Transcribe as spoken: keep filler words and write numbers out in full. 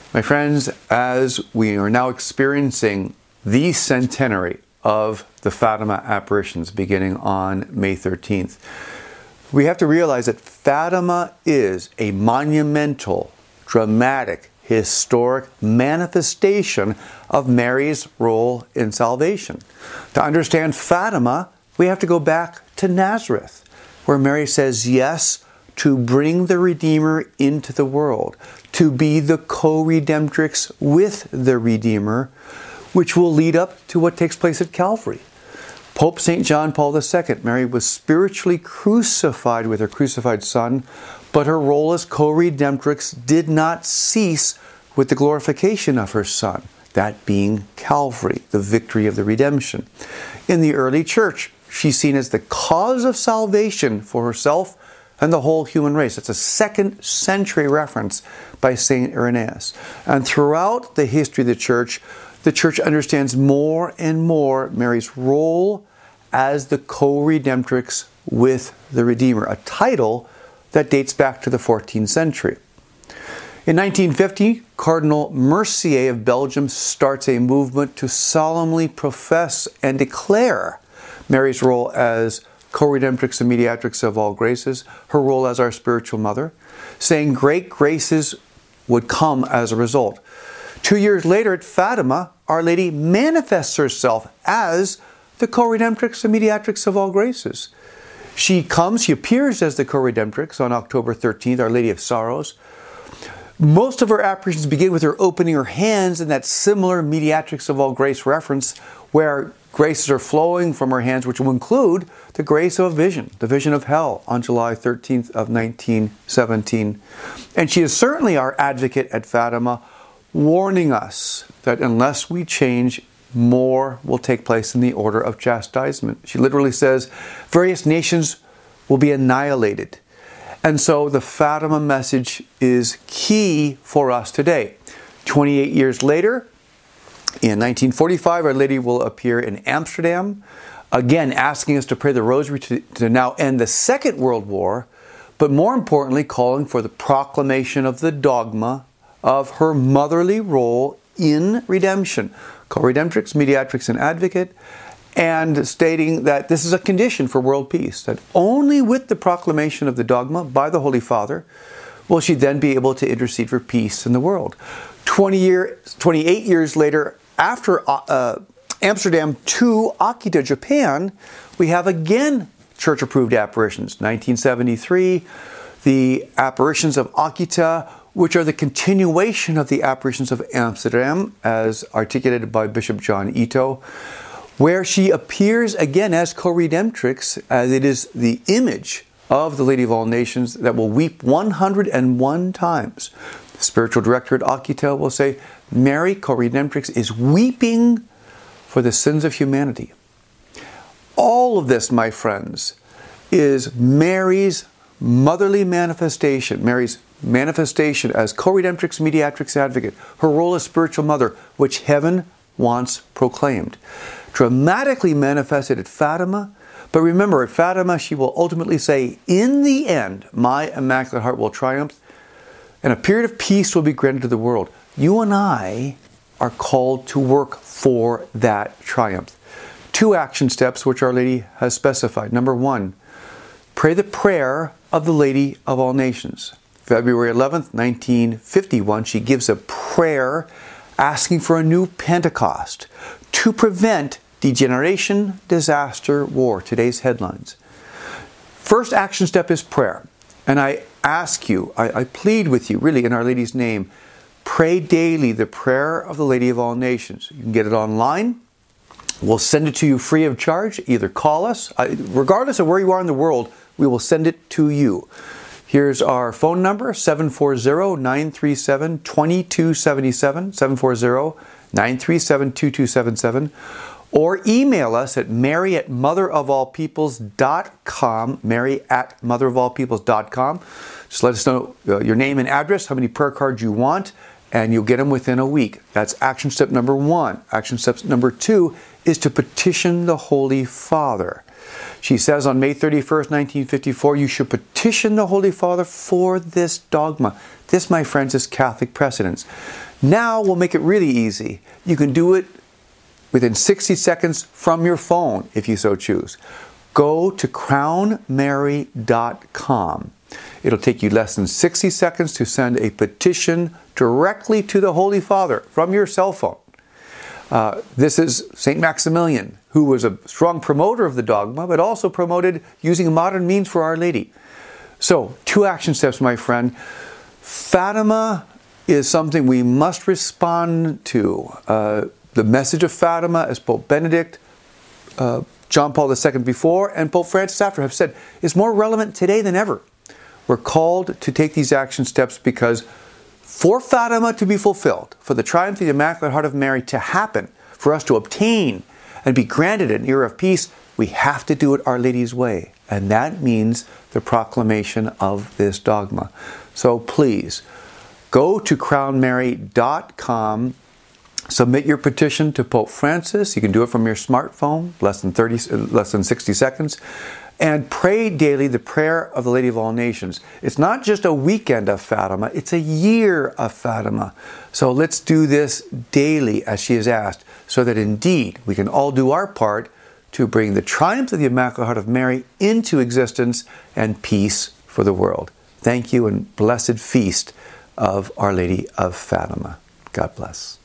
My friends, as we are now experiencing the centenary of the Fatima apparitions beginning on May thirteenth, we have to realize that Fatima is a monumental, dramatic, historic manifestation of Mary's role in salvation. To understand Fatima, we have to go back to Nazareth, where Mary says yes to bring the Redeemer into the world, to be the co-redemptrix with the Redeemer, which will lead up to what takes place at Calvary. Pope Saint John Paul the Second, Mary was spiritually crucified with her crucified Son, but her role as co-redemptrix did not cease with the glorification of her Son, that being Calvary, the victory of the redemption. In the early church, she's seen as the cause of salvation for herself and the whole human race. It's a second century reference by Saint Irenaeus. And throughout the history of the church, the church understands more and more Mary's role as the co-redemptrix with the Redeemer, a title that dates back to the fourteenth century. In nineteen fifty, Cardinal Mercier of Belgium starts a movement to solemnly profess and declare Mary's role as co-redemptrix and mediatrix of all graces, her role as our spiritual mother, saying great graces would come as a result. Two years later at Fatima, Our Lady manifests herself as the co-redemptrix and mediatrix of all graces. She comes, she appears as the co-redemptrix on October thirteenth, Our Lady of Sorrows. Most of her apparitions begin with her opening her hands in that similar mediatrix of all grace reference where graces are flowing from her hands, which will include the grace of vision, the vision of hell on July thirteenth of nineteen seventeen. And she is certainly our advocate at Fatima, warning us that unless we change, more will take place in the order of chastisement. She literally says various nations will be annihilated. And so the Fatima message is key for us today. twenty-eight years later, in nineteen forty-five, Our Lady will appear in Amsterdam, again asking us to pray the rosary to, to now end the Second World War, but more importantly, calling for the proclamation of the dogma of her motherly role in redemption, co-redemptrix, mediatrix, and advocate, and stating that this is a condition for world peace, that only with the proclamation of the dogma by the Holy Father will she then be able to intercede for peace in the world. twenty years, twenty-eight years later, after uh, Amsterdam to Akita, Japan, we have again church-approved apparitions. nineteen seventy-three, the apparitions of Akita, which are the continuation of the apparitions of Amsterdam, as articulated by Bishop John Ito, where she appears again as co-redemptrix, as it is the image of the Lady of all Nations that will weep one hundred and one times. The spiritual director at Akita will say, Mary, co-redemptrix, is weeping for the sins of humanity. All of this, my friends, is Mary's motherly manifestation, Mary's manifestation as co-redemptrix, mediatrix, advocate, her role as spiritual mother, which heaven once proclaimed. Dramatically manifested at Fatima, but remember, at Fatima she will ultimately say, in the end, my Immaculate Heart will triumph, and a period of peace will be granted to the world. You and I are called to work for that triumph. Two action steps which Our Lady has specified. Number one, pray the prayer of the Lady of all Nations. February eleventh, nineteen fifty-one, she gives a prayer asking for a new Pentecost to prevent degeneration, disaster, war, today's headlines. First action step is prayer. And I ask you, I, I plead with you, really in Our Lady's name, pray daily the prayer of the Lady of all Nations. You can get it online. We'll send it to you free of charge. Either call us, I, regardless of where you are in the world, we will send it to you. Here's our phone number, seven four zero, nine three seven, two two seven seven, seven four zero, nine three seven, two two seven seven, or email us at mary at mother of all peoples dot com, mary at mother of all peoples dot com. Just let us know uh, your name and address, how many prayer cards you want, and you'll get them within a week. That's action step number one. Action step number two is to petition the Holy Father. She says on May thirty-first, nineteen fifty-four, you should petition the Holy Father for this dogma. This, my friends, is Catholic precedence. Now we'll make it really easy. You can do it within sixty seconds from your phone, if you so choose. Go to crown mary dot com. It'll take you less than sixty seconds to send a petition directly to the Holy Father from your cell phone. Uh, this is Saint Maximilian, who was a strong promoter of the dogma, but also promoted using modern means for Our Lady. So, two action steps, my friend. Fatima is something we must respond to. Uh, the message of Fatima, as Pope Benedict, uh, John Paul the Second before, and Pope Francis after have said, is more relevant today than ever. We're called to take these action steps because for Fatima to be fulfilled, for the triumph of the Immaculate Heart of Mary to happen, for us to obtain and be granted an era of peace, we have to do it Our Lady's way. And that means the proclamation of this dogma. So please, go to crown mary dot com, submit your petition to Pope Francis. You can do it from your smartphone, less than thirty, less than sixty seconds. And pray daily the prayer of the Lady of All Nations. It's not just a weekend of Fatima, it's a year of Fatima. So let's do this daily as she is asked, so that indeed we can all do our part to bring the triumph of the Immaculate Heart of Mary into existence and peace for the world. Thank you and blessed feast of Our Lady of Fatima. God bless.